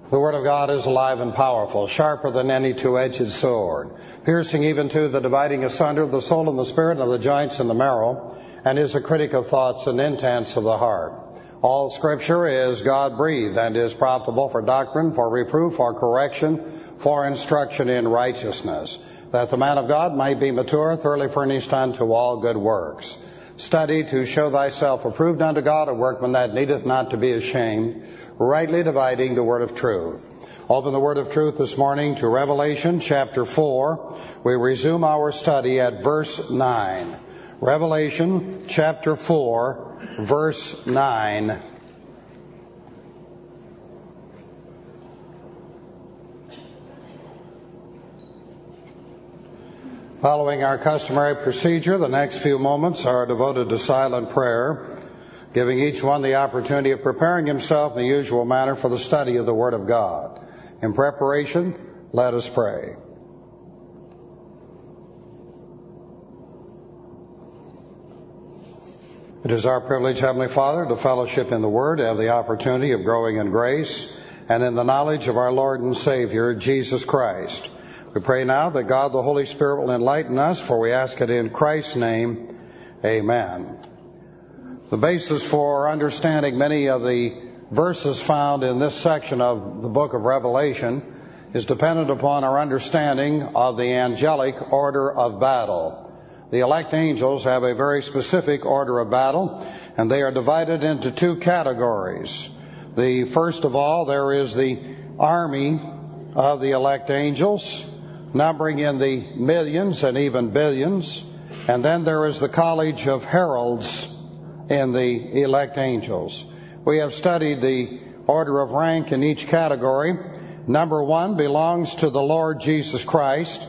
The Word of God is alive and powerful, sharper than any two-edged sword, piercing even to the dividing asunder of the soul and the spirit and of the joints and the marrow, and is a critic of thoughts and intents of the heart. All Scripture is God-breathed and is profitable for doctrine, for reproof, for correction, for instruction in righteousness, that the man of God might be mature, thoroughly furnished unto all good works. Study to show thyself approved unto God, a workman that needeth not to be ashamed, rightly dividing the word of truth. Open the word of truth this morning to Revelation chapter 4. We resume our study at verse 9. Revelation chapter 4, verse 9. Following our customary procedure, the next few moments are devoted to silent prayer, giving each one the opportunity of preparing himself in the usual manner for the study of the Word of God. In preparation, let us pray. It is our privilege, Heavenly Father, to fellowship in the Word, to have the opportunity of growing in grace and in the knowledge of our Lord and Savior, Jesus Christ. We pray now that God the Holy Spirit will enlighten us, for we ask it in Christ's name. Amen. The basis for understanding many of the verses found in this section of the book of Revelation is dependent upon our understanding of the angelic order of battle. The elect angels have a very specific order of battle, and they are divided into two categories. The first of all, there is the army of the elect angels, numbering in the millions and even billions. And then there is the college of heralds in the elect angels. We have studied the order of rank in each category. Number one belongs to the Lord Jesus Christ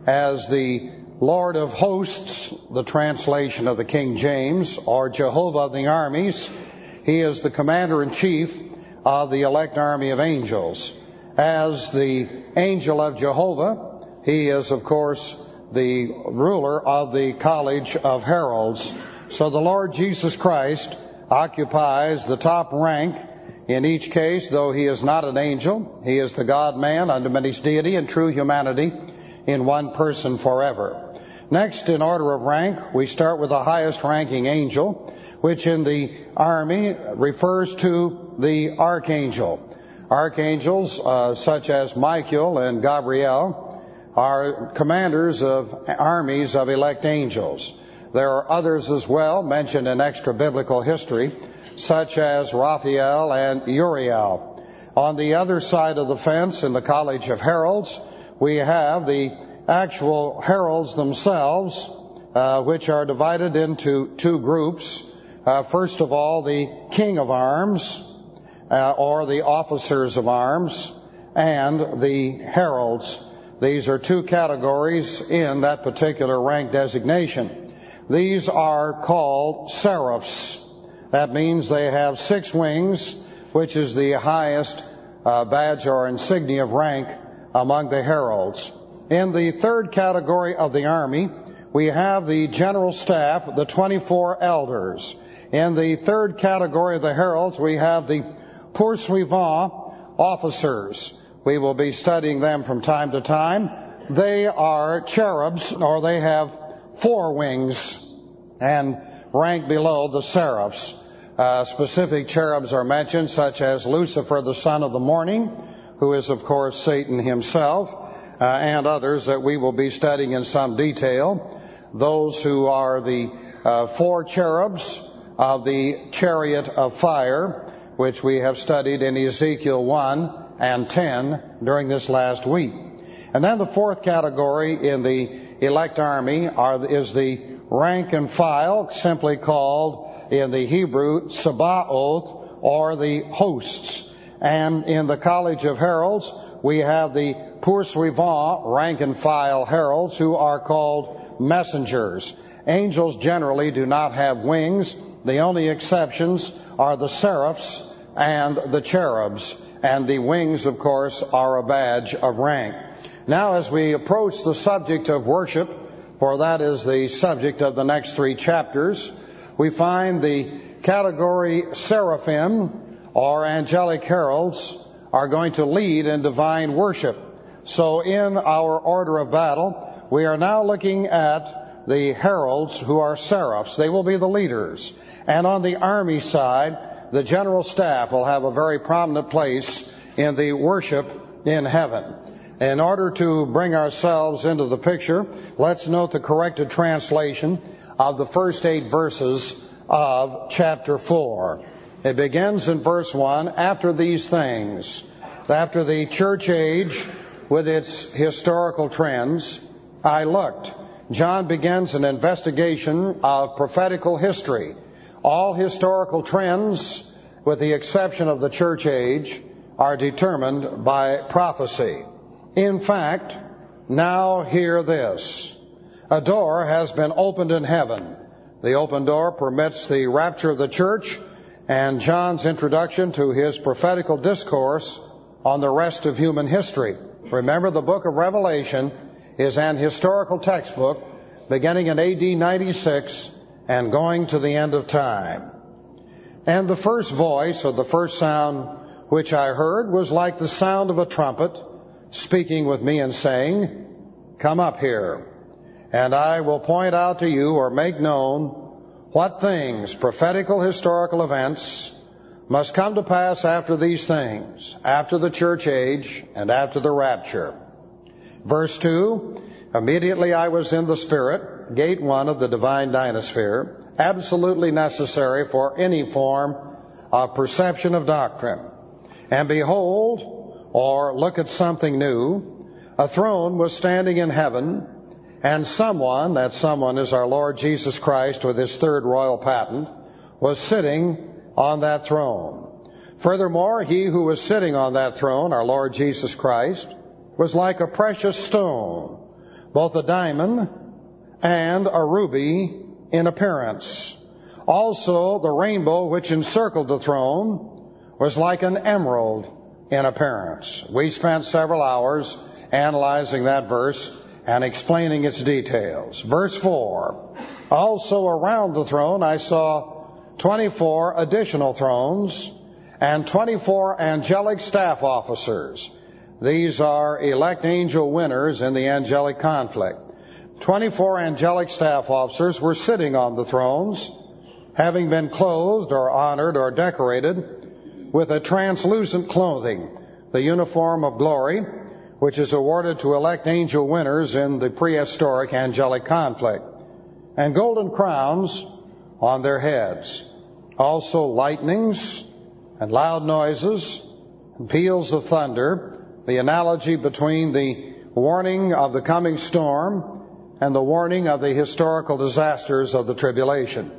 as the Lord of hosts, the translation of the King James, or Jehovah of the armies. He is the commander-in-chief of the elect army of angels. As the angel of Jehovah, he is, of course, the ruler of the College of Heralds. So the Lord Jesus Christ occupies the top rank in each case, though he is not an angel. He is the God-man unto many deity and true humanity in one person forever. Next, in order of rank, we start with the highest ranking angel, which in the army refers to the archangel. Archangels such as Michael and Gabriel are commanders of armies of elect angels. There are others as well mentioned in extra-biblical history, such as Raphael and Uriel. On the other side of the fence, in the College of Heralds, we have the actual heralds themselves, which are divided into two groups. First of all, the King of Arms, or the officers of arms, and the heralds. These are two categories in that particular rank designation. These are called seraphs. That means they have 6 wings, which is the highest badge or insignia of rank among the heralds. In the third category of the army, we have the general staff, the 24 elders. In the third category of the heralds, we have the poursuivants officers. We will be studying them from time to time. They are cherubs, or they have 4 wings and rank below the seraphs. Specific cherubs are mentioned, such as Lucifer, the son of the morning, who is, of course, Satan himself, and others that we will be studying in some detail. Those who are the 4 cherubs of the chariot of fire, which we have studied in Ezekiel 1 and 10 during this last week. And then the fourth category in the elect army is the rank and file, simply called in the Hebrew Sabaoth, or the hosts. And in the College of Heralds, we have the poursuivant, rank and file heralds, who are called messengers. Angels generally do not have wings. The only exceptions are the seraphs and the cherubs. And the wings, of course, are a badge of rank. Now, as we approach the subject of worship, for that is the subject of the next 3 chapters, we find the category seraphim, or angelic heralds, are going to lead in divine worship. So in our order of battle, we are now looking at the heralds who are seraphs. They will be the leaders. And on the army side, the general staff will have a very prominent place in the worship in heaven. In order to bring ourselves into the picture, let's note the corrected translation of the first 8 verses of chapter 4. It begins in verse 1, after these things, after the church age with its historical trends, I looked. John begins an investigation of prophetical history. All historical trends, with the exception of the church age, are determined by prophecy. In fact, now hear this. A door has been opened in heaven. The open door permits the rapture of the church and John's introduction to his prophetical discourse on the rest of human history. Remember, the book of Revelation is an historical textbook beginning in AD 96 and going to the end of time. And the first voice, or the first sound which I heard, was like the sound of a trumpet speaking with me and saying, come up here, and I will point out to you or make known what things, prophetical historical events, must come to pass after these things, after the church age and after the rapture. Verse 2, immediately I was in the Spirit, gate 1 of the divine dynasphere, absolutely necessary for any form of perception of doctrine. And behold, or look at something new, a throne was standing in heaven, and someone, that someone is our Lord Jesus Christ with his third royal patent, was sitting on that throne. Furthermore, he who was sitting on that throne, our Lord Jesus Christ, was like a precious stone, both a diamond and a ruby in appearance. Also, the rainbow which encircled the throne was like an emerald in appearance. We spent several hours analyzing that verse and explaining its details. Verse 4, also around the throne I saw 24 additional thrones and 24 angelic staff officers. These are elect angel winners in the angelic conflict. 24 angelic staff officers were sitting on the thrones, having been clothed or honored or decorated with a translucent clothing, the uniform of glory, which is awarded to elect angel winners in the prehistoric angelic conflict, and golden crowns on their heads. Also lightnings and loud noises and peals of thunder, the analogy between the warning of the coming storm and the warning of the historical disasters of the tribulation.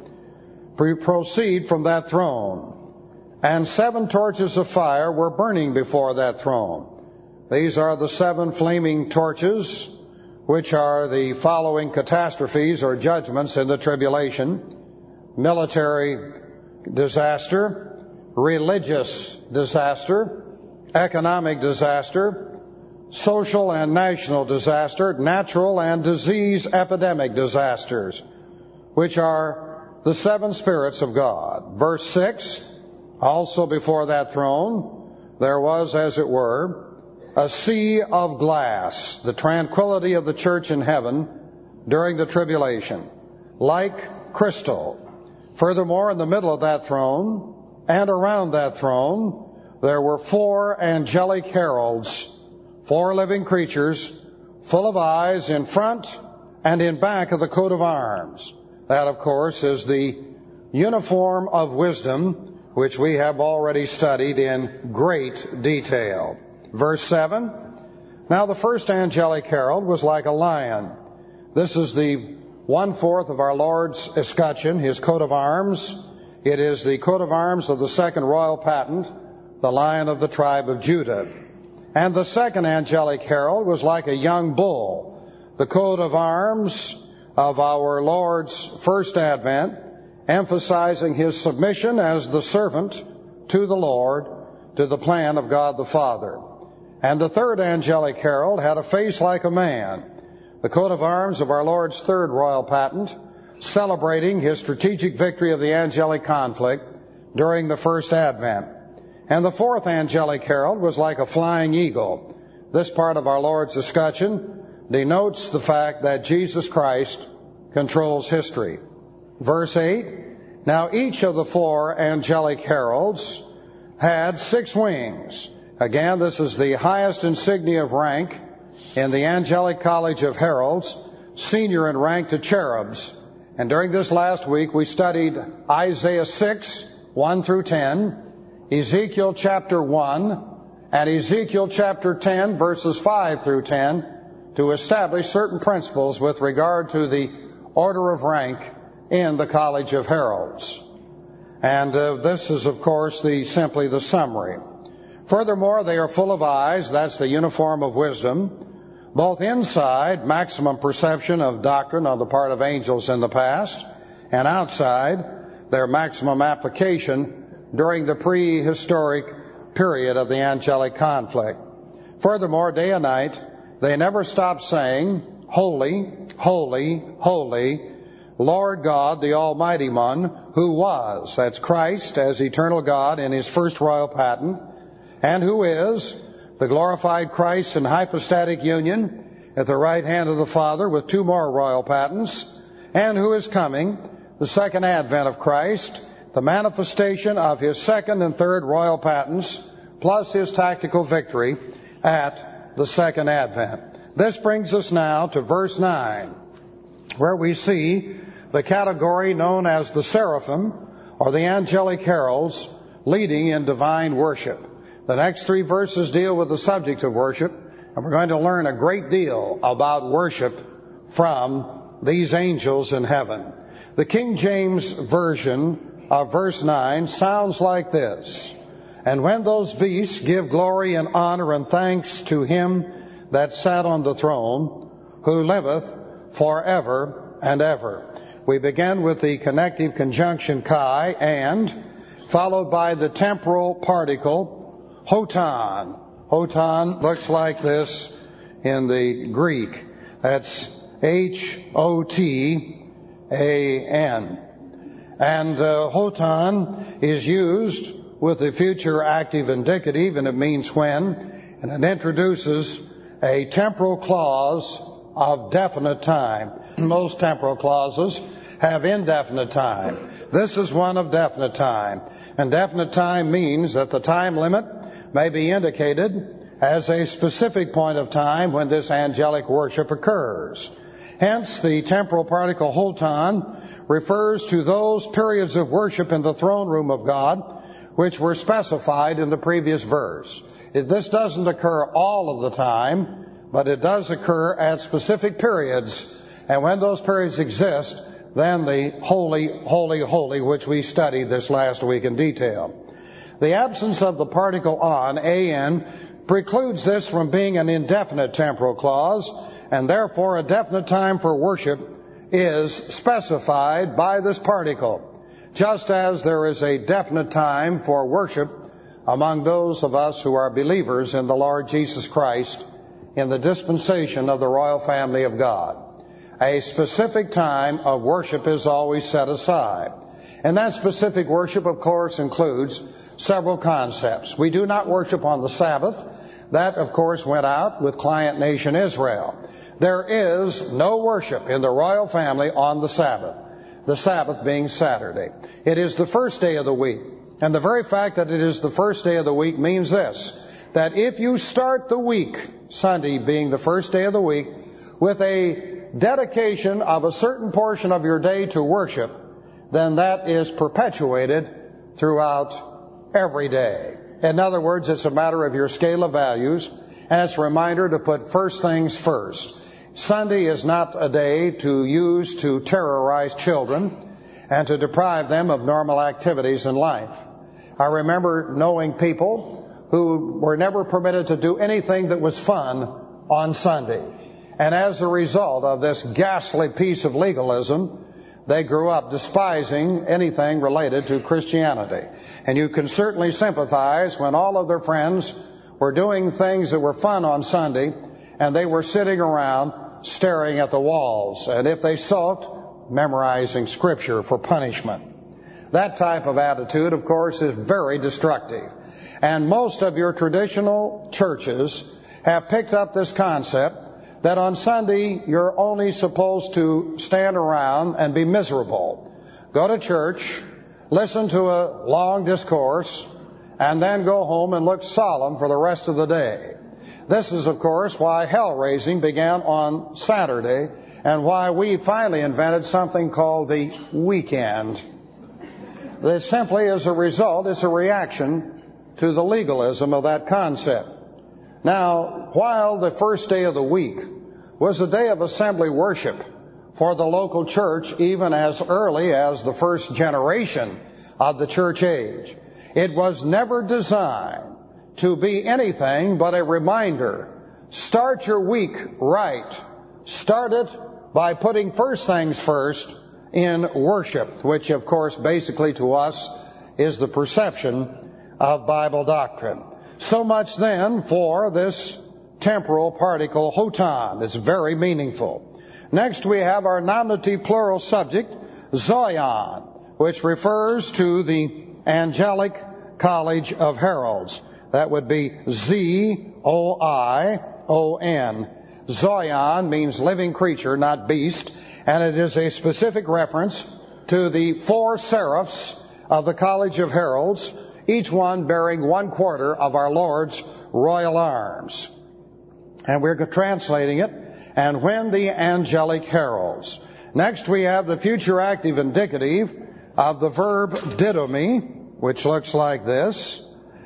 Proceed from that throne, and 7 torches of fire were burning before that throne. These are the 7 flaming torches, which are the following catastrophes or judgments in the tribulation: military disaster, religious disaster, economic disaster, social and national disaster, natural and disease epidemic disasters, which are the 7 spirits of God. Verse 6, also before that throne there was, as it were, a sea of glass, the tranquility of the church in heaven during the tribulation, like crystal. Furthermore, in the middle of that throne and around that throne, there were 4 angelic heralds, 4 living creatures, full of eyes in front and in back of the coat of arms. That, of course, is the uniform of wisdom, which we have already studied in great detail. Verse 7, now the first angelic herald was like a lion. This is the 1/4 of our Lord's escutcheon, his coat of arms. It is the coat of arms of the second royal patent, the Lion of the tribe of Judah. And the second angelic herald was like a young bull, the coat of arms of our Lord's first advent, emphasizing his submission as the servant to the Lord, to the plan of God the Father. And the third angelic herald had a face like a man, the coat of arms of our Lord's third royal patent, celebrating his strategic victory of the angelic conflict during the first advent. And the fourth angelic herald was like a flying eagle. This part of our Lord's escutcheon denotes the fact that Jesus Christ controls history. Verse 8, now each of the four angelic heralds had 6 wings. Again, this is the highest insignia of rank in the Angelic College of Heralds, senior in rank to cherubs. And during this last week, we studied Isaiah 6, 1 through 10, Ezekiel chapter 1, and Ezekiel chapter 10, verses 5 through 10, to establish certain principles with regard to the order of rank in the College of Heralds. And this is, of course, simply the summary. Furthermore, they are full of eyes. That's the uniform of wisdom. Both inside, maximum perception of doctrine on the part of angels in the past, and outside, their maximum application during the prehistoric period of the angelic conflict. Furthermore, day and night, they never stop saying, Holy, holy, holy, Lord God, the Almighty One, who was, that's Christ as eternal God in his first royal patent, and who is the glorified Christ in hypostatic union at the right hand of the Father with 2 more royal patents, and who is coming, the second advent of Christ, the manifestation of his second and third royal patents, plus his tactical victory at the second advent. This brings us now to verse 9, where we see the category known as the seraphim, or the angelic heralds, leading in divine worship. The next 3 verses deal with the subject of worship, and we're going to learn a great deal about worship from these angels in heaven. The King James Version of verse 9 sounds like this: and when those beasts give glory and honor and thanks to him that sat on the throne, who liveth forever and ever. We begin with the connective conjunction kai, and, followed by the temporal particle hotan. Hotan looks like this in the Greek. That's H-O-T-A-N. And hotan is used with the future active indicative, and it means when, and it introduces a temporal clause of definite time. Most temporal clauses have indefinite time. This is one of definite time. And definite time means that the time limit may be indicated as a specific point of time when this angelic worship occurs. Hence, the temporal particle hotan refers to those periods of worship in the throne room of God which were specified in the previous verse. This doesn't occur all of the time, but it does occur at specific periods. And when those periods exist, then the holy, holy, holy, which we studied this last week in detail. The absence of the particle on, an, precludes this from being an indefinite temporal clause, and therefore a definite time for worship is specified by this particle, just as there is a definite time for worship among those of us who are believers in the Lord Jesus Christ in the dispensation of the royal family of God. A specific time of worship is always set aside. And that specific worship, of course, includes several concepts. We do not worship on the Sabbath. That, of course, went out with client nation Israel. There is no worship in the royal family on the Sabbath being Saturday. It is the first day of the week. And the very fact that it is the first day of the week means this, that if you start the week, Sunday being the first day of the week, with a dedication of a certain portion of your day to worship, then that is perpetuated throughout every day. In other words, it's a matter of your scale of values, and it's a reminder to put first things first. Sunday is not a day to use to terrorize children and to deprive them of normal activities in life. I remember knowing people who were never permitted to do anything that was fun on Sunday. And as a result of this ghastly piece of legalism, they grew up despising anything related to Christianity. And you can certainly sympathize when all of their friends were doing things that were fun on Sunday, and they were sitting around staring at the walls, and if they sulked, memorizing Scripture for punishment. That type of attitude, of course, is very destructive. And most of your traditional churches have picked up this concept that on Sunday you're only supposed to stand around and be miserable. Go to church, listen to a long discourse, and then go home and look solemn for the rest of the day. This is, of course, why hell-raising began on Saturday and why we finally invented something called the weekend. It simply is a result, it's a reaction to the legalism of that concept. Now, while the first day of the week was a day of assembly worship for the local church even as early as the first generation of the church age, it was never designed to be anything but a reminder. Start your week right. Start it by putting first things first in worship, which of course basically to us is the perception of Bible doctrine. So much then for this temporal particle hotan. It's very meaningful. Next we have our nominative plural subject, zoion, which refers to the angelic college of heralds. That would be Z-O-I-O-N. Zoion means living creature, not beast, and it is a specific reference to the 4 seraphs of the College of Heralds, each one bearing 1/4 of our Lord's royal arms. And we're translating it, and when the angelic heralds. Next we have the future active indicative of the verb didomi, which looks like this,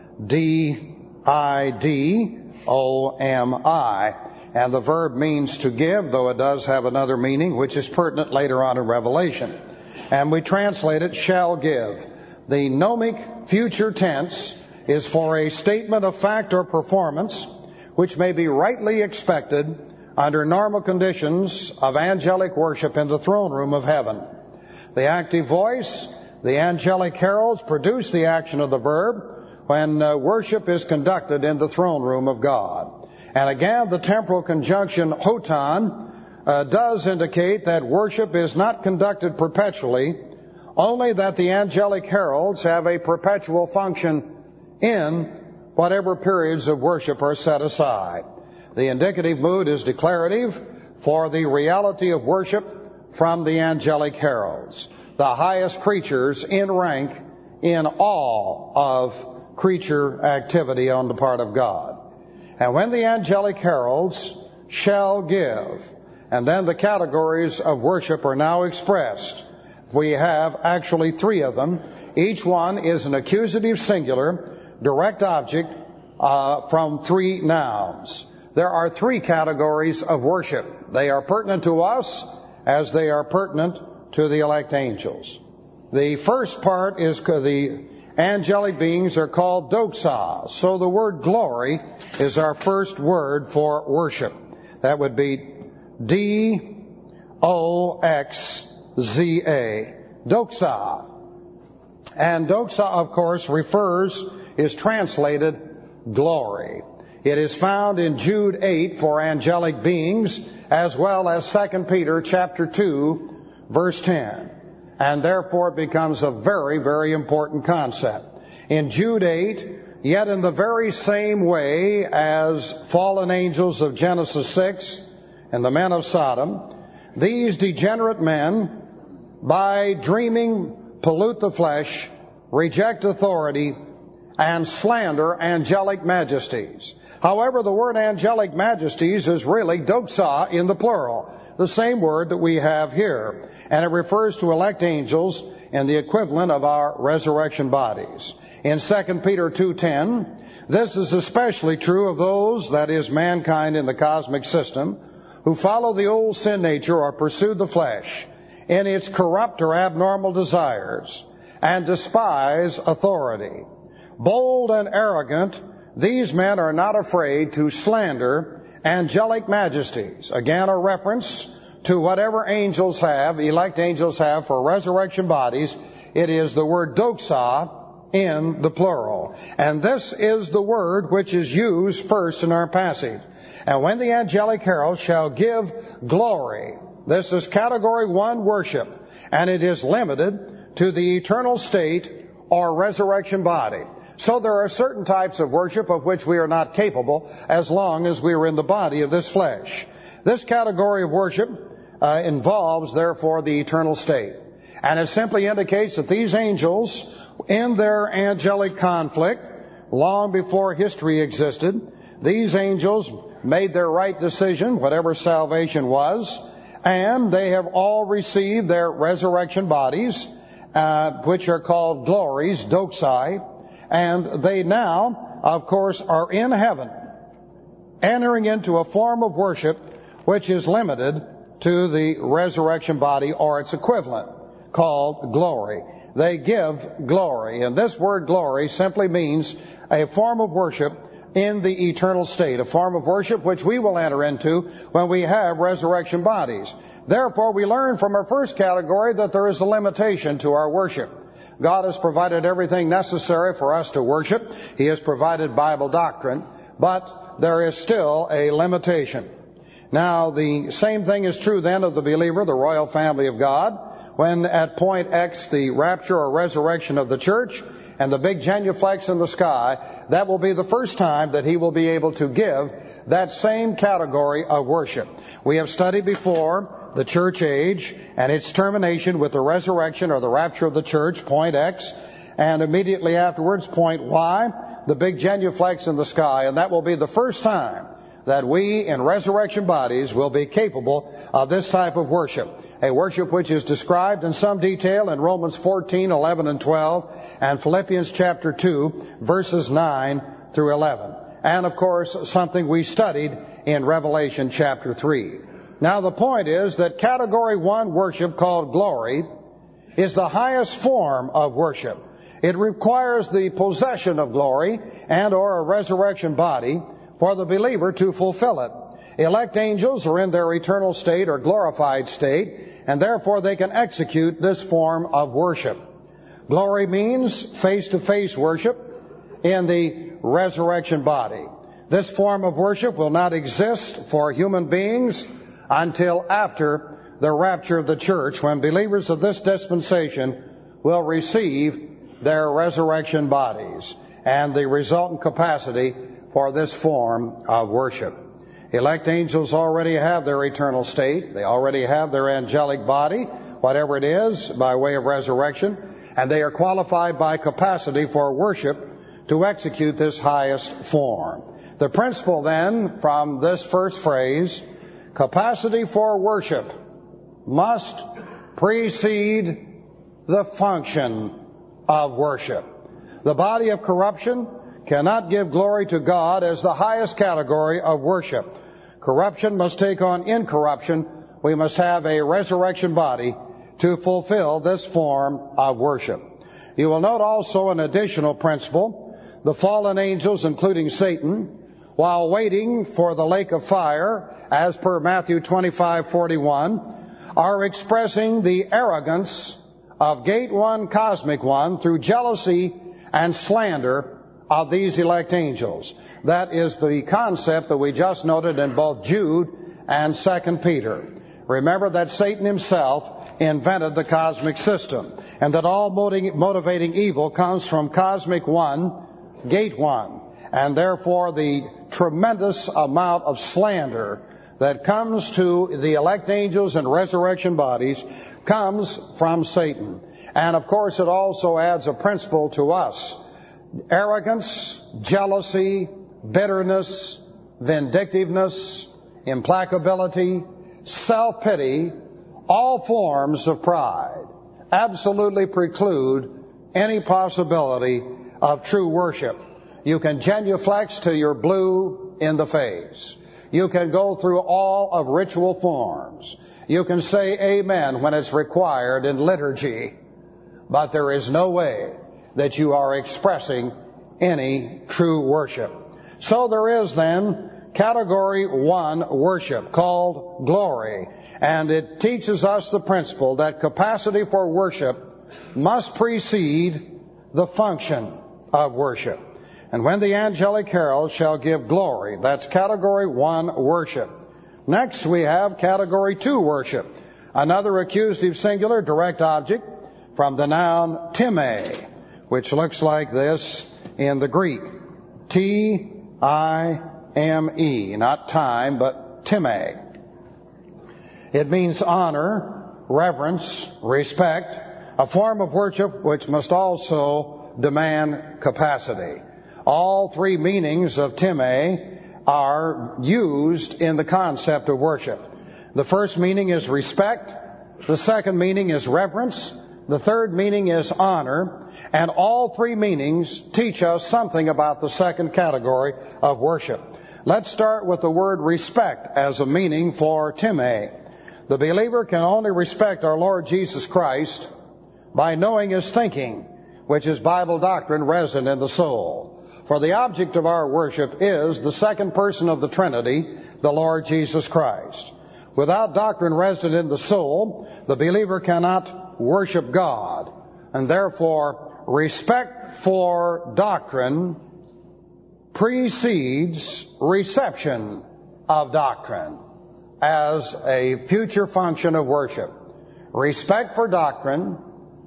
D-I-D-O-M-I. And the verb means to give, though it does have another meaning, which is pertinent later on in Revelation. And we translate it, shall give. The gnomic future tense is for a statement of fact or performance, which may be rightly expected under normal conditions of angelic worship in the throne room of heaven. The active voice, the angelic heralds, produce the action of the verb when worship is conducted in the throne room of God. And again, the temporal conjunction hotan does indicate that worship is not conducted perpetually, only that the angelic heralds have a perpetual function in whatever periods of worship are set aside. The indicative mood is declarative for the reality of worship from the angelic heralds, the highest creatures in rank in all of creature activity on the part of God. And when the angelic heralds shall give, and then the categories of worship are now expressed. We have actually 3 of them. Each one is an accusative singular, direct object from 3 nouns. There are 3 categories of worship. They are pertinent to us as they are pertinent to the elect angels. The first part is the angelic beings are called doxa. So the word glory is our first word for worship. That would be D-O-X-Z-A. Doxa. And doxa, of course, is translated glory. It is found in Jude 8 for angelic beings, as well as 2 Peter chapter 2, verse 10. And therefore it becomes a very, very important concept. In Jude 8, yet in the very same way as fallen angels of Genesis 6 and the men of Sodom, these degenerate men, by dreaming, pollute the flesh, reject authority, and slander angelic majesties. However, the word angelic majesties is really doxa in the plural, the same word that we have here. And it refers to elect angels in the equivalent of our resurrection bodies. In 2 Peter 2:10, this is especially true of those, that is, mankind in the cosmic system, who follow the old sin nature or pursue the flesh in its corrupt or abnormal desires and despise authority. Bold and arrogant, these men are not afraid to slander angelic majesties. Again, a reference to whatever angels have, elect angels have for resurrection bodies. It is the word doxa in the plural. And this is the word which is used first in our passage. And when the angelic herald shall give glory, this is category 1 worship, and it is limited to the eternal state or resurrection body. So there are certain types of worship of which we are not capable as long as we are in the body of this flesh. This category of worship involves, therefore, the eternal state. And it simply indicates that these angels, in their angelic conflict, long before history existed, these angels made their right decision, whatever salvation was, and they have all received their resurrection bodies, which are called glories, doxai, and they now, of course, are in heaven, entering into a form of worship which is limited to the resurrection body or its equivalent, called glory. They give glory, and this word glory simply means a form of worship in the eternal state, a form of worship which we will enter into when we have resurrection bodies. Therefore, we learn from our first category that there is a limitation to our worship. God has provided everything necessary for us to worship. He has provided Bible doctrine, but there is still a limitation. Now, the same thing is true then of the believer, the royal family of God, when at point X, the rapture or resurrection of the church, and the big genuflex in the sky, that will be the first time that he will be able to give that same category of worship. We have studied before the church age and its termination with the resurrection or the rapture of the church, point X, and immediately afterwards, point Y, the big genuflex in the sky, and that will be the first time that we in resurrection bodies will be capable of this type of worship. A worship which is described in some detail in Romans 14, 11, and 12, and Philippians chapter 2, verses 9 through 11. And of course, something we studied in Revelation chapter 3. Now the point is that category 1 worship, called glory, is the highest form of worship. It requires the possession of glory and or a resurrection body for the believer to fulfill it. Elect angels are in their eternal state or glorified state, and therefore they can execute this form of worship. Glory means face-to-face worship in the resurrection body. This form of worship will not exist for human beings until after the rapture of the church, when believers of this dispensation will receive their resurrection bodies and the resultant capacity for this form of worship. Elect angels already have their eternal state. They already have their angelic body, whatever it is, by way of resurrection, and they are qualified by capacity for worship to execute this highest form. The principle then from this first phrase, capacity for worship, must precede the function of worship. The body of corruption cannot give glory to God as the highest category of worship. Corruption must take on incorruption. We must have a resurrection body to fulfill this form of worship. You will note also an additional principle. The fallen angels, including Satan, while waiting for the lake of fire, as per Matthew 25:41, are expressing the arrogance of Gate One, Cosmic One, through jealousy and slander of these elect angels. That is the concept that we just noted in both Jude and 2 Peter. Remember that Satan himself invented the cosmic system, and that all motivating evil comes from Cosmic One, Gate One, and therefore the tremendous amount of slander that comes to the elect angels and resurrection bodies comes from Satan. And of course it also adds a principle to us. Arrogance, jealousy, bitterness, vindictiveness, implacability, self-pity, all forms of pride absolutely preclude any possibility of true worship. You can genuflex till you're blue in the face. You can go through all of ritual forms. You can say amen when it's required in liturgy, but there is no way that you are expressing any true worship. So there is then category 1 worship called glory, and it teaches us the principle that capacity for worship must precede the function of worship. And when the angelic herald shall give glory, that's category 1 worship. Next we have category 2 worship, another accusative singular direct object from the noun time, which looks like this in the Greek. Time, not time, but time. It means honor, reverence, respect, a form of worship which must also demand capacity. All three meanings of time are used in the concept of worship. The first meaning is respect. The second meaning is reverence. The third meaning is honor. And all three meanings teach us something about the second category of worship. Let's start with the word respect as a meaning for time. The believer can only respect our Lord Jesus Christ by knowing His thinking, which is Bible doctrine resident in the soul. For the object of our worship is the second person of the Trinity, the Lord Jesus Christ. Without doctrine resident in the soul, the believer cannot worship God. And therefore, respect for doctrine precedes reception of doctrine as a future function of worship. Respect for doctrine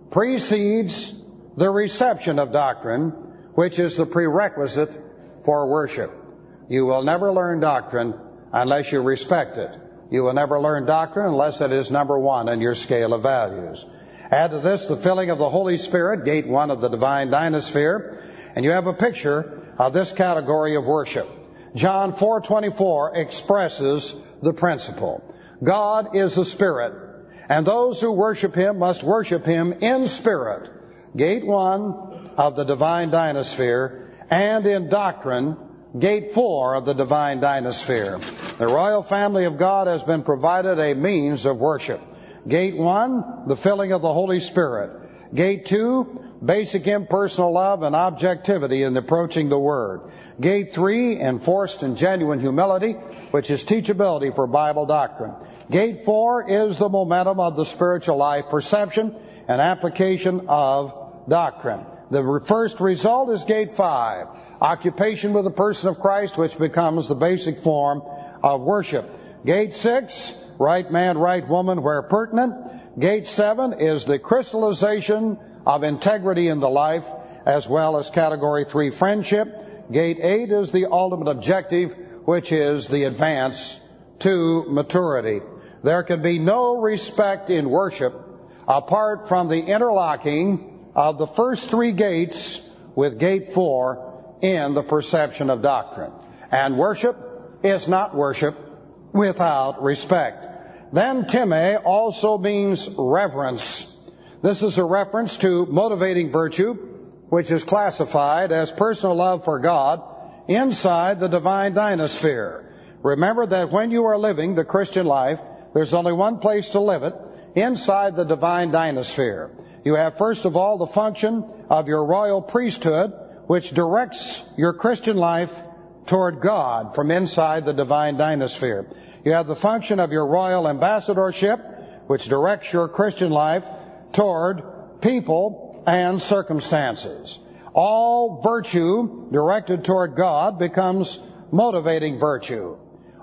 precedes the reception of doctrine, which is the prerequisite for worship. You will never learn doctrine unless you respect it. You will never learn doctrine unless it is number one in your scale of values. Add to this the filling of the Holy Spirit, gate one of the divine dynasphere, and you have a picture of this category of worship. John 4:24 expresses the principle. God is a spirit, and those who worship Him must worship Him in spirit. Gate one of the divine dynasphere, and in doctrine, gate 4 of the divine dynasphere. The royal family of God has been provided a means of worship. Gate 1, the filling of the Holy Spirit. Gate 2, basic impersonal love and objectivity in approaching the Word. Gate 3, enforced and genuine humility, which is teachability for Bible doctrine. Gate 4 is the momentum of the spiritual life, perception and application of doctrine. The first result is gate 5, occupation with the person of Christ, which becomes the basic form of worship. Gate 6, right man, right woman, where pertinent. Gate 7 is the crystallization of integrity in the life, as well as category 3, friendship. Gate 8 is the ultimate objective, which is the advance to maturity. There can be no respect in worship apart from the interlocking of the first 3 gates with gate 4 in the perception of doctrine. And worship is not worship without respect. Then time also means reverence. This is a reference to motivating virtue, which is classified as personal love for God inside the divine dynasphere. Remember that when you are living the Christian life, there's only one place to live it, inside the divine dynasphere. You have, first of all, the function of your royal priesthood, which directs your Christian life toward God from inside the divine dynasphere. You have the function of your royal ambassadorship, which directs your Christian life toward people and circumstances. All virtue directed toward God becomes motivating virtue.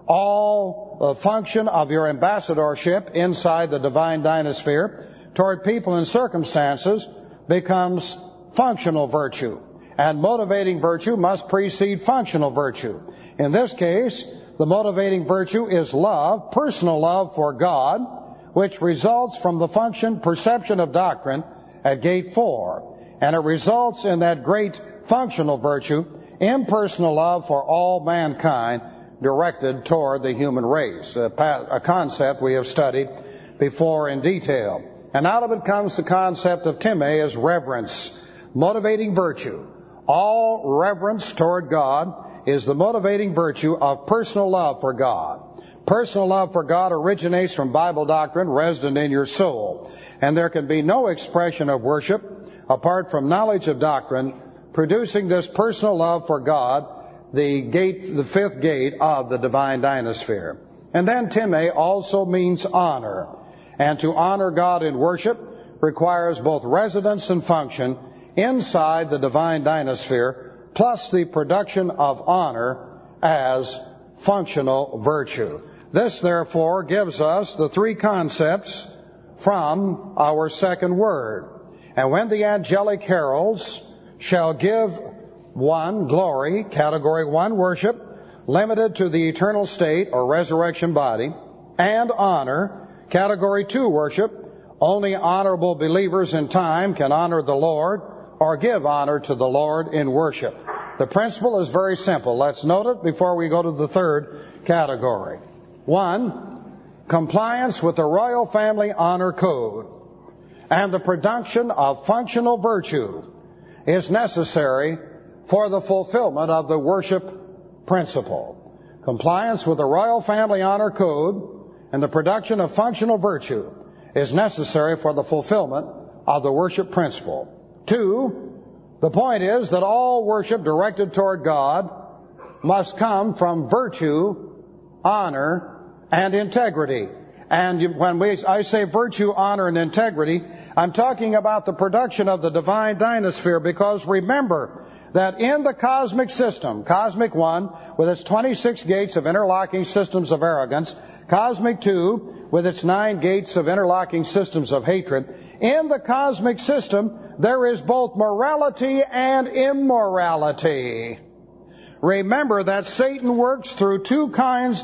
All function of your ambassadorship inside the divine dynasphere toward people and circumstances becomes functional virtue. And motivating virtue must precede functional virtue. In this case, the motivating virtue is love, personal love for God, which results from the perception of doctrine at gate 4. And it results in that great functional virtue, impersonal love for all mankind, directed toward the human race, a concept we have studied before in detail. And out of it comes the concept of time as reverence, motivating virtue. All reverence toward God is the motivating virtue of personal love for God. Personal love for God originates from Bible doctrine resident in your soul. And there can be no expression of worship apart from knowledge of doctrine, producing this personal love for God, the fifth gate of the divine dynasphere. And then time also means honor. And to honor God in worship requires both residence and function inside the divine dynasphere, plus the production of honor as functional virtue. This, therefore, gives us the 3 concepts from our second word. And when the angelic heralds shall give one, glory, category 1, worship, limited to the eternal state or resurrection body, and honor, category 2, worship, only honorable believers in time can honor the Lord or give honor to the Lord in worship. The principle is very simple. Let's note it before we go to the third category. 1, compliance with the royal family honor code and the production of functional virtue is necessary for the fulfillment of the worship principle. Compliance with the royal family honor code and the production of functional virtue is necessary for the fulfillment of the worship principle. 2, the point is that all worship directed toward God must come from virtue, honor, and integrity. And when I say virtue, honor, and integrity, I'm talking about the production of the divine dynasphere, because remember that in the cosmic system, Cosmic 1 with its 26 gates of interlocking systems of arrogance, Cosmic 2 with its 9 gates of interlocking systems of hatred, in the cosmic system there is both morality and immorality. Remember that Satan works through two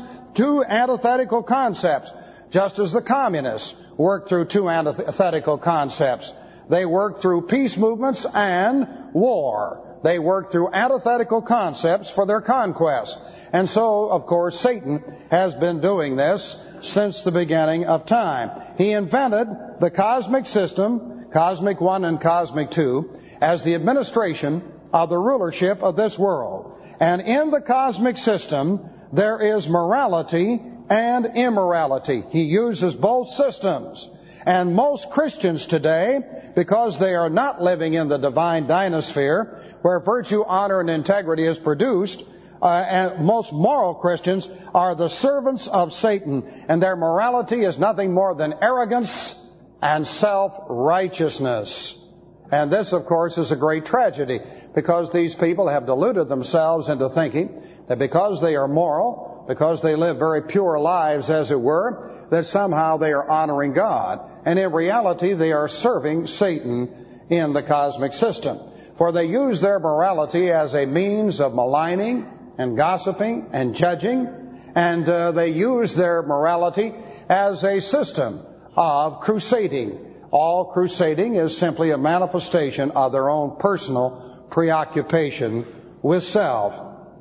antithetical concepts, just as the communists work through two antithetical concepts. They work through peace movements and war. They work through antithetical concepts for their conquest. And so, of course, Satan has been doing this since the beginning of time. He invented the cosmic system, Cosmic 1 and Cosmic 2, as the administration of the rulership of this world. And in the cosmic system, there is morality and immorality. He uses both systems. And most Christians today, because they are not living in the divine dynasphere, where virtue, honor, and integrity is produced, and most moral Christians are the servants of Satan, and their morality is nothing more than arrogance and self-righteousness. And this, of course, is a great tragedy, because these people have deluded themselves into thinking that because they are moral, because they live very pure lives, as it were, that somehow they are honoring God. And in reality, they are serving Satan in the cosmic system. For they use their morality as a means of maligning and gossiping and judging. And they use their morality as a system of crusading. All crusading is simply a manifestation of their own personal preoccupation with self.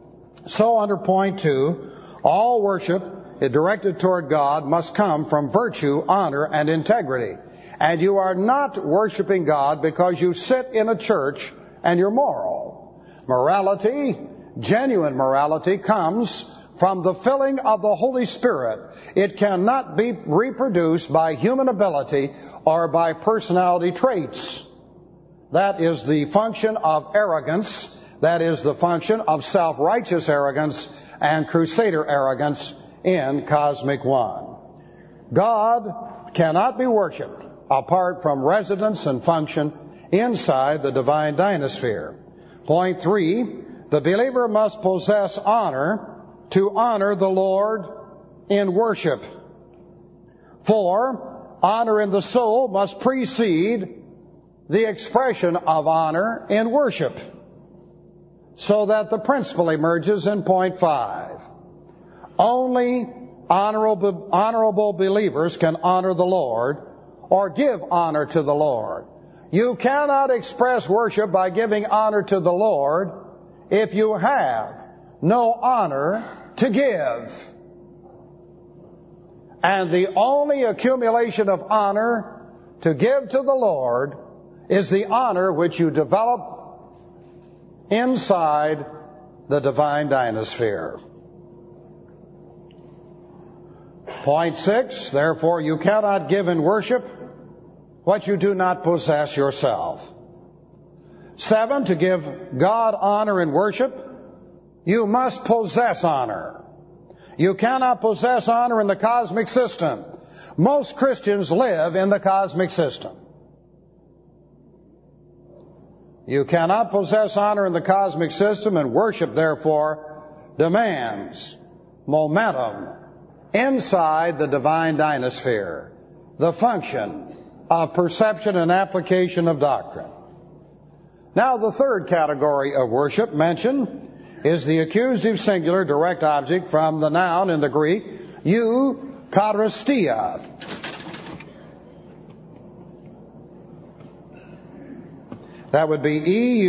So under point 2, all worship directed toward God must come from virtue, honor, and integrity. And you are not worshiping God because you sit in a church and you're moral. Morality, genuine morality, comes from the filling of the Holy Spirit. It cannot be reproduced by human ability or by personality traits. That is the function of arrogance. That is the function of self-righteous arrogance and crusader arrogance in Cosmic 1. God cannot be worshipped apart from residence and function inside the divine dynasphere. Point 3, the believer must possess honor to honor the Lord in worship. 4, honor in the soul must precede the expression of honor in worship, so that the principle emerges in point 5. Only honorable believers can honor the Lord or give honor to the Lord. You cannot express worship by giving honor to the Lord if you have no honor to give. And the only accumulation of honor to give to the Lord is the honor which you develop inside the divine dynasphere. Point 6, therefore you cannot give in worship what you do not possess yourself. 7, to give God honor in worship, you must possess honor. You cannot possess honor in the cosmic system. Most Christians live in the cosmic system. You cannot possess honor in the cosmic system, and worship, therefore, demands momentum inside the divine dynasphere, the function of perception and application of doctrine. Now, the third category of worship mentioned is the accusative singular direct object from the noun in the Greek, eucharistia. That would be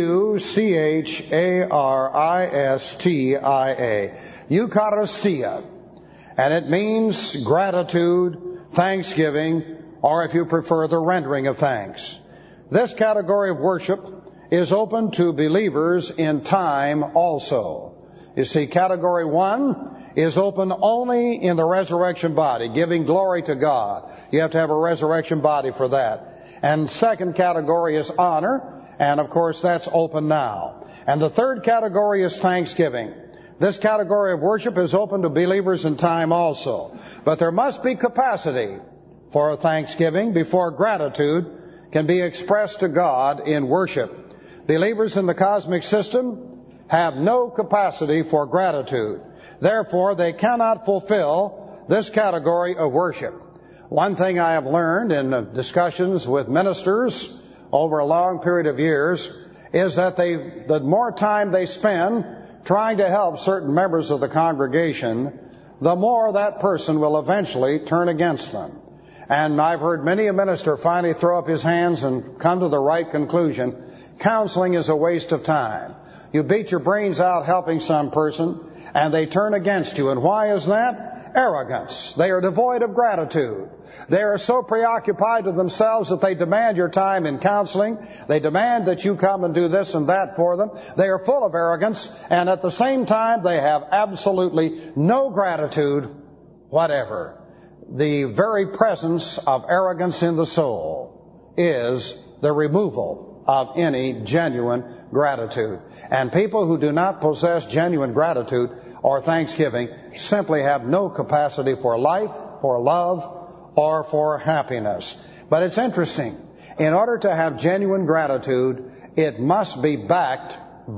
eucharistia. Eucharistia. And it means gratitude, thanksgiving, or if you prefer, the rendering of thanks. This category of worship is open to believers in time also. You see, category 1 is open only in the resurrection body, giving glory to God. You have to have a resurrection body for that. And second category is honor, and of course that's open now. And the third category is thanksgiving. This category of worship is open to believers in time also. But there must be capacity for thanksgiving before gratitude can be expressed to God in worship. Believers in the cosmic system have no capacity for gratitude. Therefore, they cannot fulfill this category of worship. One thing I have learned in discussions with ministers over a long period of years is that the more time they spend trying to help certain members of the congregation, the more that person will eventually turn against them. And I've heard many a minister finally throw up his hands and come to the right conclusion. Counseling is a waste of time. You beat your brains out helping some person, and they turn against you. And why is that? Arrogance. They are devoid of gratitude. They are so preoccupied with themselves that they demand your time in counseling. They demand that you come and do this and that for them. They are full of arrogance, and at the same time, they have absolutely no gratitude whatever. The very presence of arrogance in the soul is the removal of any genuine gratitude. And people who do not possess genuine gratitude or thanksgiving simply have no capacity for life, for love, or for happiness. But it's interesting. In order to have genuine gratitude, it must be backed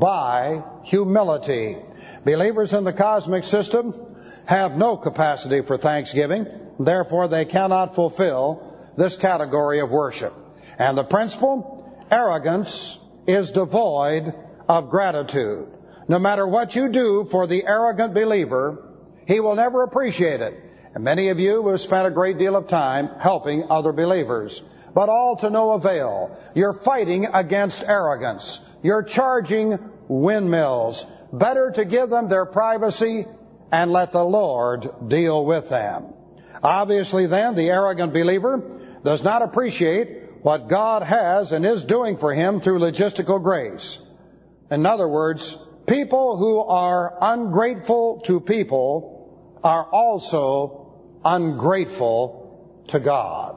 by humility. Believers in the cosmic system have no capacity for thanksgiving. Therefore, they cannot fulfill this category of worship. And the principle, arrogance is devoid of gratitude. No matter what you do for the arrogant believer, he will never appreciate it. And many of you have spent a great deal of time helping other believers, but all to no avail. You're fighting against arrogance. You're charging windmills. Better to give them their privacy and let the Lord deal with them. Obviously then, the arrogant believer does not appreciate what God has and is doing for him through logistical grace. In other words, people who are ungrateful to people are also ungrateful to God.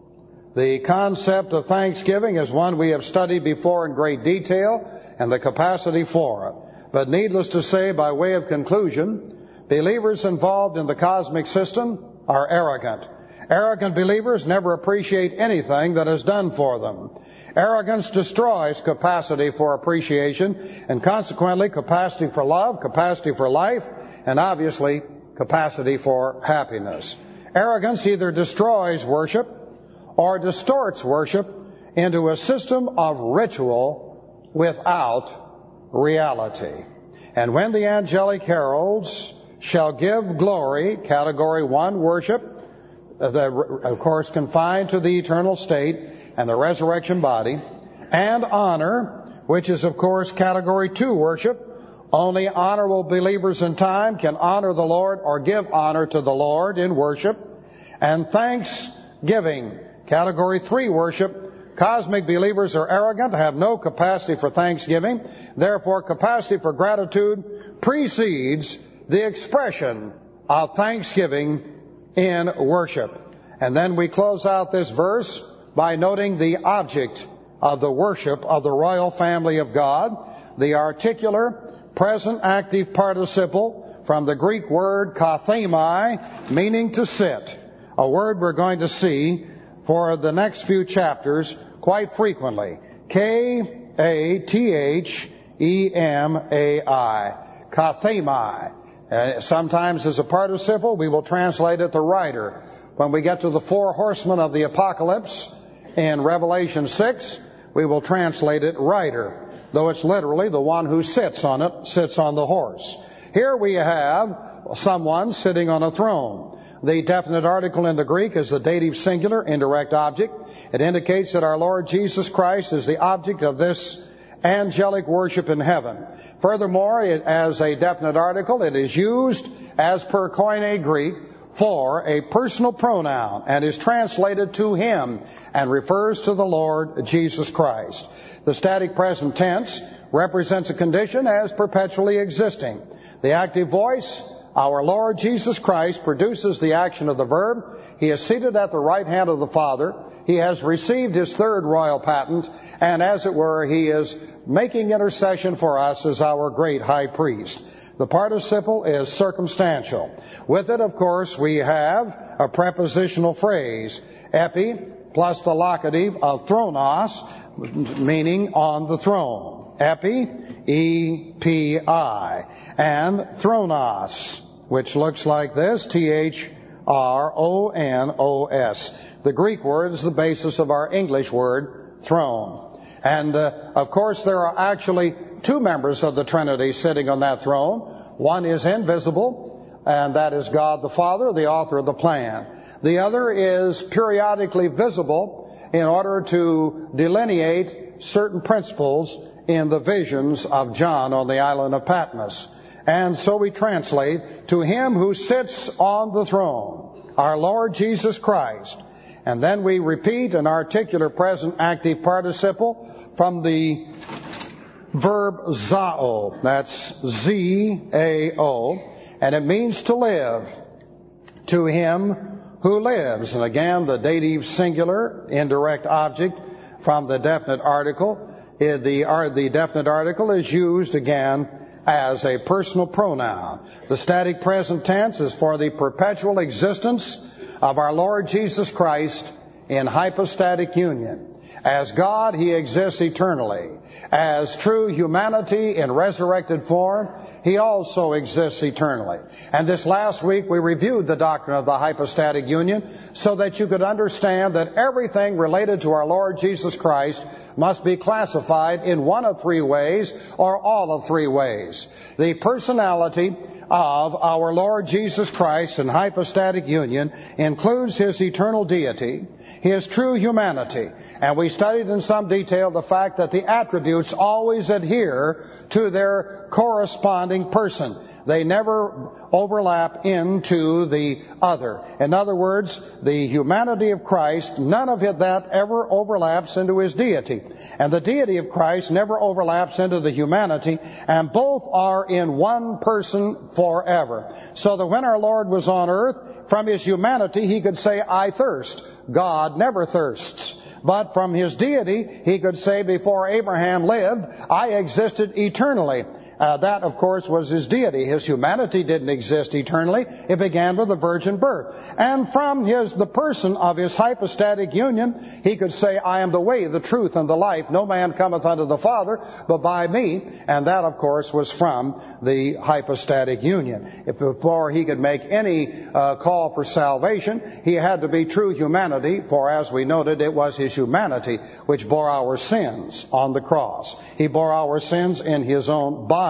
The concept of thanksgiving is one we have studied before in great detail and the capacity for it. But needless to say, by way of conclusion, believers involved in the cosmic system are arrogant. Arrogant believers never appreciate anything that is done for them. Arrogance destroys capacity for appreciation and consequently capacity for love, capacity for life, and obviously capacity for happiness. Arrogance either destroys worship or distorts worship into a system of ritual without reality. And when the angelic heralds shall give glory, category 1, worship, of course confined to the eternal state and the resurrection body, and honor, which is of course category 2, worship. Only honorable believers in time can honor the Lord or give honor to the Lord in worship. And thanksgiving, category 3, worship. Cosmic believers are arrogant, have no capacity for thanksgiving. Therefore, capacity for gratitude precedes the expression of thanksgiving in worship. And then we close out this verse by noting the object of the worship of the royal family of God, the articular present active participle from the Greek word kathemi, meaning to sit, a word we're going to see for the next few chapters quite frequently. K-A-T-H-E-M-A-I, kathemi. Sometimes as a participle, we will translate it the rider. When we get to the 4 horsemen of the apocalypse, In Revelation 6, we will translate it rider, though it's literally the one who sits on it, sits on the horse. Here we have someone sitting on a throne. The definite article in the Greek is the dative singular indirect object. It indicates that our Lord Jesus Christ is the object of this angelic worship in heaven. Furthermore, as a definite article, it is used as per Koine Greek for a personal pronoun and is translated to him and refers to the Lord Jesus Christ. The static present tense represents a condition as perpetually existing. The active voice, our Lord Jesus Christ, produces the action of the verb. He is seated at the right hand of the Father. He has received his third royal patent, and as it were, he is making intercession for us as our great high priest. The participle is circumstantial. With it, of course, we have a prepositional phrase, epi, plus the locative of thronos, meaning on the throne. Epi, E-P-I, and thronos, which looks like this, T-H-R-O-N-O-S. The Greek word is the basis of our English word, throne. And, of course, there are actually two members of the Trinity sitting on that throne. One is invisible, and that is God the Father, the author of the plan. The other is periodically visible in order to delineate certain principles in the visions of John on the island of Patmos. And so we translate, to him who sits on the throne, our Lord Jesus Christ. And then we repeat an articular present active participle from the verb zao. That's Z-A-O. And it means to live. To him who lives. And again, the dative singular indirect object from the definite article. The definite article is used again as a personal pronoun. The static present tense is for the perpetual existence of our Lord Jesus Christ in hypostatic union. As God, he exists eternally. As true humanity in resurrected form, he also exists eternally. And this last week we reviewed the doctrine of the hypostatic union so that you could understand that everything related to our Lord Jesus Christ must be classified in one of three ways or all of three ways. The personality of our Lord Jesus Christ in hypostatic union includes his eternal deity, his true humanity, and we studied in some detail the fact that the attributes always adhere to their corresponding person. They never overlap into the other. In other words, the humanity of Christ, none of that ever overlaps into his deity. And the deity of Christ never overlaps into the humanity, and both are in one person forever. So that when our Lord was on earth, from his humanity, he could say, I thirst. God never thirsts. But from his deity, he could say, before Abraham lived, I existed eternally. That, of course, was his deity. His humanity didn't exist eternally. It began with the virgin birth. And from the person of his hypostatic union, he could say, I am the way, the truth, and the life. No man cometh unto the Father but by me. And that, of course, was from the hypostatic union. Before he could make any call for salvation, he had to be true humanity, for as we noted, it was his humanity which bore our sins on the cross. He bore our sins in his own body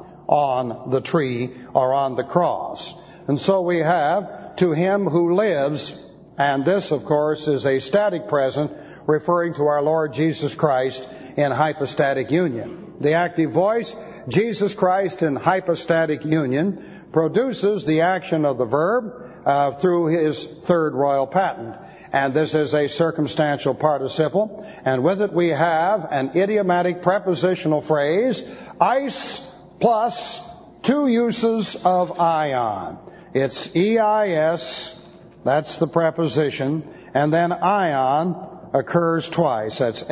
on the tree or on the cross. And so we have to him who lives, and this, of course, is a static present referring to our Lord Jesus Christ in hypostatic union. The active voice, Jesus Christ in hypostatic union, produces the action of the verb through his third royal patent. And this is a circumstantial participle. And with it we have an idiomatic prepositional phrase, eis plus two uses of ion. It's E-I-S, that's the preposition, and then ion occurs twice. That's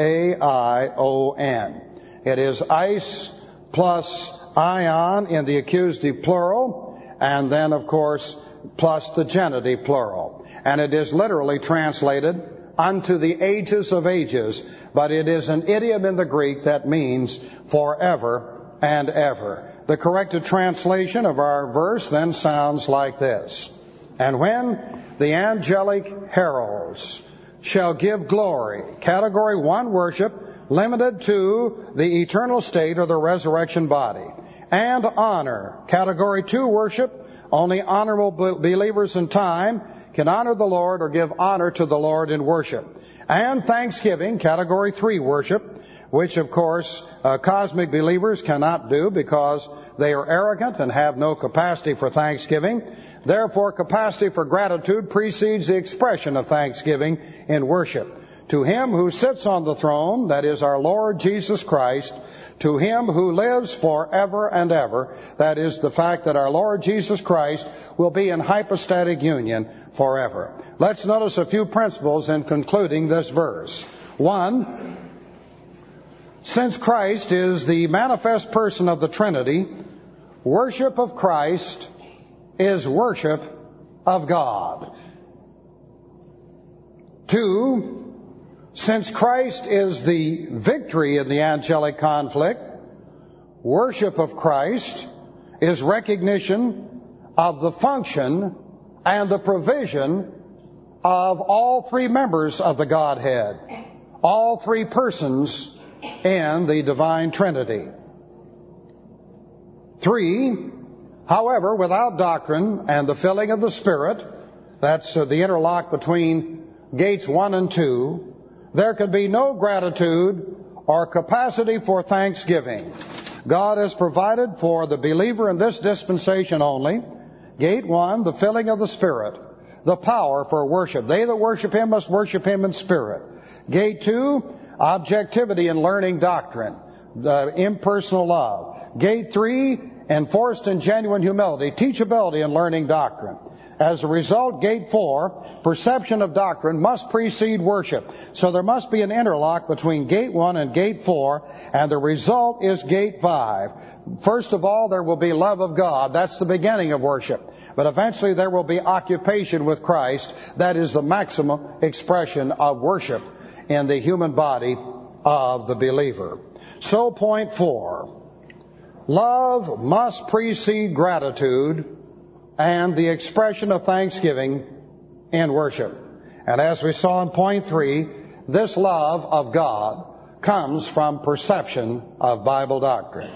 A-I-O-N. It is eis plus ion in the accusative plural, and then, of course, plus the genitive plural. And it is literally translated unto the ages of ages, but it is an idiom in the Greek that means forever and ever. The corrected translation of our verse then sounds like this. And when the angelic heralds shall give glory. Category 1, worship, limited to the eternal state or the resurrection body. And honor. Category 2, worship, only honorable believers in time can honor the Lord or give honor to the Lord in worship. And thanksgiving, category 3, worship, which of course cosmic believers cannot do because they are arrogant and have no capacity for thanksgiving. Therefore, capacity for gratitude precedes the expression of thanksgiving in worship. To Him who sits on the throne, that is our Lord Jesus Christ, to Him who lives forever and ever, that is the fact that our Lord Jesus Christ will be in hypostatic union forever. Let's notice a few principles in concluding this verse. 1, since Christ is the manifest person of the Trinity, worship of Christ is worship of God. 2, since Christ is the victory in the angelic conflict, worship of Christ is recognition of the function and the provision of all three members of the Godhead, all three persons in the divine Trinity. 3, however, without doctrine and the filling of the Spirit, that's the interlock between gates 1 and 2, there can be no gratitude or capacity for thanksgiving. God has provided for the believer in this dispensation only, gate 1, the filling of the Spirit, the power for worship. They that worship Him must worship Him in spirit. Gate 2, objectivity in learning doctrine, impersonal love. Gate 3, enforced in genuine humility, teachability in learning doctrine. As a result, gate 4, perception of doctrine, must precede worship. So there must be an interlock between gate 1 and gate 4, and the result is gate 5. First of all, there will be love of God. That's the beginning of worship. But eventually there will be occupation with Christ. That is the maximum expression of worship in the human body of the believer. So point 4, love must precede gratitude and the expression of thanksgiving in worship. And as we saw in point 3, this love of God comes from perception of Bible doctrine.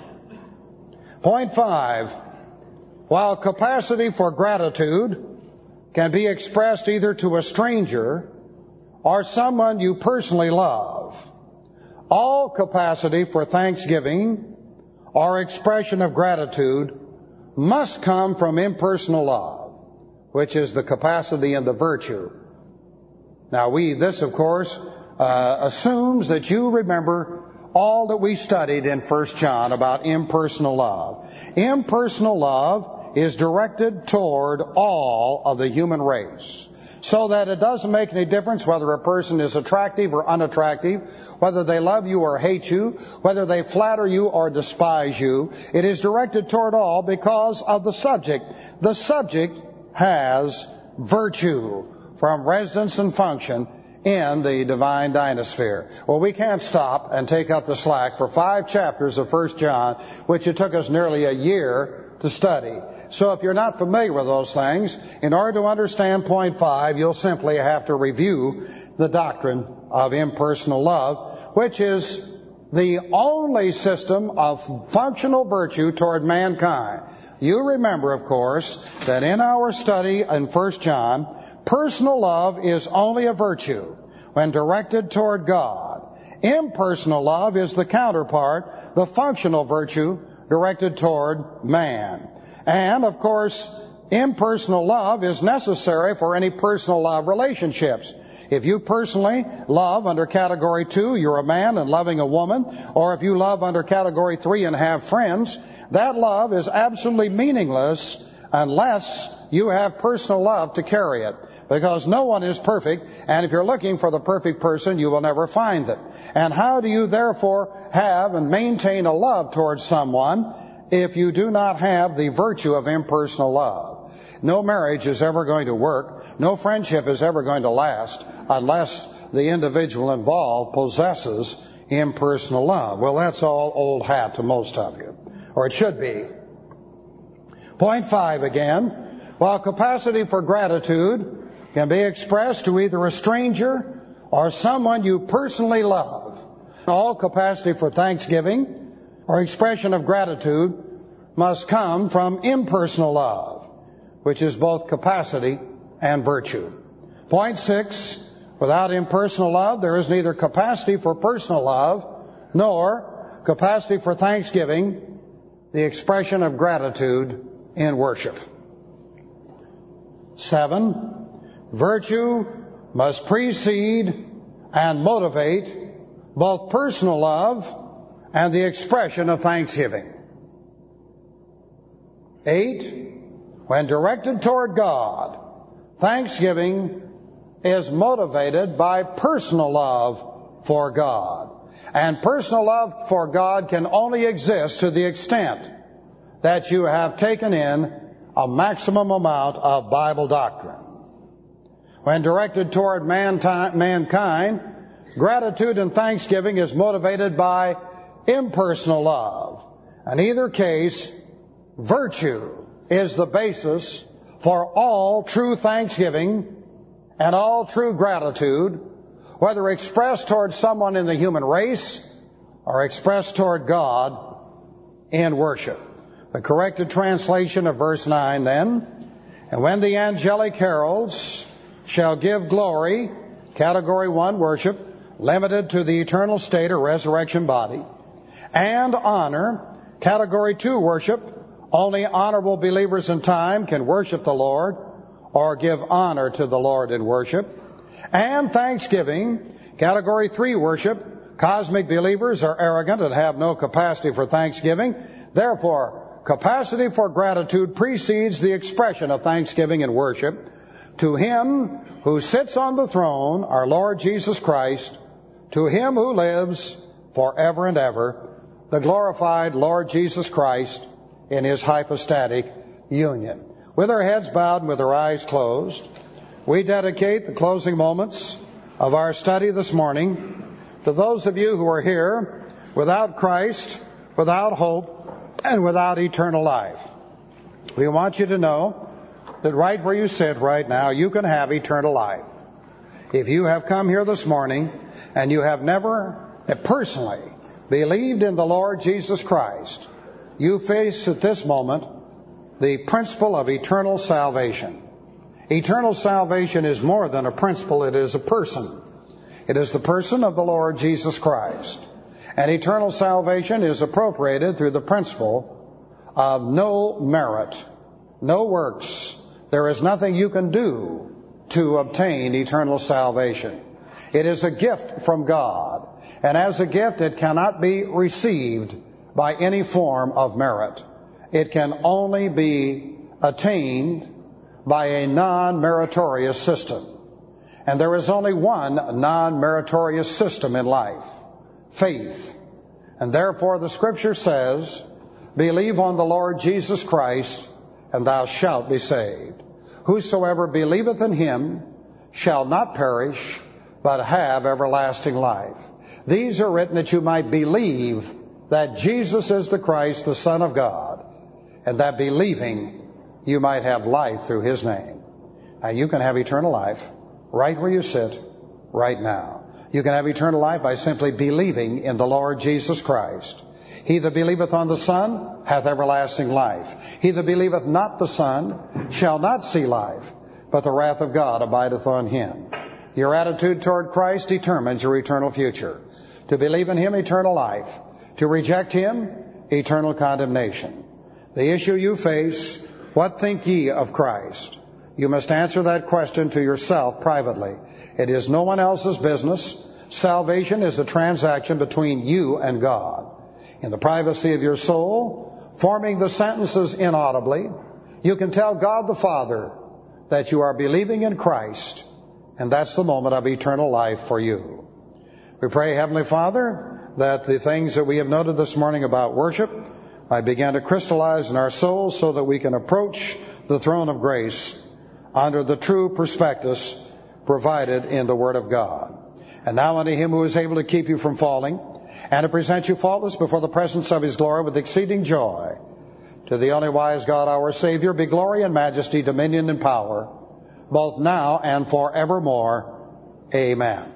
Point 5, while capacity for gratitude can be expressed either to a stranger or someone you personally love, all capacity for thanksgiving or expression of gratitude must come from impersonal love, which is the capacity and the virtue. Now this of course assumes that you remember all that we studied in 1 John about impersonal love. Impersonal love is directed toward all of the human race, so that it doesn't make any difference whether a person is attractive or unattractive, whether they love you or hate you, whether they flatter you or despise you. It is directed toward all because of the subject. The subject has virtue from residence and function in the divine dynasphere. Well, we can't stop and take up the slack for 5 chapters of 1 John, which it took us nearly a year to study. So if you're not familiar with those things, in order to understand point 5, you'll simply have to review the doctrine of impersonal love, which is the only system of functional virtue toward mankind. You remember, of course, that in our study in 1 John, personal love is only a virtue when directed toward God. Impersonal love is the counterpart, the functional virtue directed toward man. And, of course, impersonal love is necessary for any personal love relationships. If you personally love under category 2, you're a man and loving a woman, or if you love under category 3 and have friends, that love is absolutely meaningless unless you have personal love to carry it. Because no one is perfect, and if you're looking for the perfect person, you will never find it. And how do you therefore have and maintain a love towards someone if you do not have the virtue of impersonal love? No marriage is ever going to work. No friendship is ever going to last unless the individual involved possesses impersonal love. Well, that's all old hat to most of you, or it should be. Point 5 again. While capacity for gratitude can be expressed to either a stranger or someone you personally love. All capacity for thanksgiving or expression of gratitude must come from impersonal love, which is both capacity and virtue. Point 6, without impersonal love, there is neither capacity for personal love nor capacity for thanksgiving, the expression of gratitude in worship. 7, virtue must precede and motivate both personal love and the expression of thanksgiving. 8, when directed toward God, thanksgiving is motivated by personal love for God. And personal love for God can only exist to the extent that you have taken in a maximum amount of Bible doctrine. When directed toward mankind, gratitude and thanksgiving is motivated by impersonal love. In either case, virtue is the basis for all true thanksgiving and all true gratitude, whether expressed toward someone in the human race or expressed toward God in worship. The corrected translation of verse 9 then, and when the angelic heralds shall give glory, category 1 worship, limited to the eternal state or resurrection body, and honor, category 2 worship, only honorable believers in time can worship the Lord or give honor to the Lord in worship, and thanksgiving, category 3 worship, cosmic believers are arrogant and have no capacity for thanksgiving. Therefore, capacity for gratitude precedes the expression of thanksgiving and worship to Him who sits on the throne, our Lord Jesus Christ, to Him who lives forever and ever, the glorified Lord Jesus Christ in His hypostatic union. With our heads bowed and with our eyes closed, we dedicate the closing moments of our study this morning to those of you who are here without Christ, without hope, and without eternal life. We want you to know that right where you sit right now, you can have eternal life. If you have come here this morning and you have never personally believed in the Lord Jesus Christ, you face at this moment the principle of eternal salvation. Eternal salvation is more than a principle, it is a person. It is the person of the Lord Jesus Christ. And eternal salvation is appropriated through the principle of no merit, no works. There is nothing you can do to obtain eternal salvation. It is a gift from God. And as a gift, it cannot be received by any form of merit. It can only be attained by a non-meritorious system. And there is only one non-meritorious system in life: faith. And therefore the Scripture says, believe on the Lord Jesus Christ, and thou shalt be saved. Whosoever believeth in Him shall not perish, but have everlasting life. These are written that you might believe that Jesus is the Christ, the Son of God, and that believing you might have life through His name. Now you can have eternal life right where you sit right now. You can have eternal life by simply believing in the Lord Jesus Christ. He that believeth on the Son hath everlasting life. He that believeth not the Son shall not see life, but the wrath of God abideth on him. Your attitude toward Christ determines your eternal future. To believe in Him, eternal life. To reject Him, eternal condemnation. The issue you face, what think ye of Christ? You must answer that question to yourself privately. It is no one else's business. Salvation is a transaction between you and God. In the privacy of your soul, forming the sentences inaudibly, you can tell God the Father that you are believing in Christ, and that's the moment of eternal life for you. We pray, Heavenly Father, that the things that we have noted this morning about worship might begin to crystallize in our souls so that we can approach the throne of grace under the true prospectus provided in the Word of God. And now unto Him who is able to keep you from falling and to present you faultless before the presence of His glory with exceeding joy, to the only wise God our Savior, be glory and majesty, dominion and power, both now and forevermore. Amen.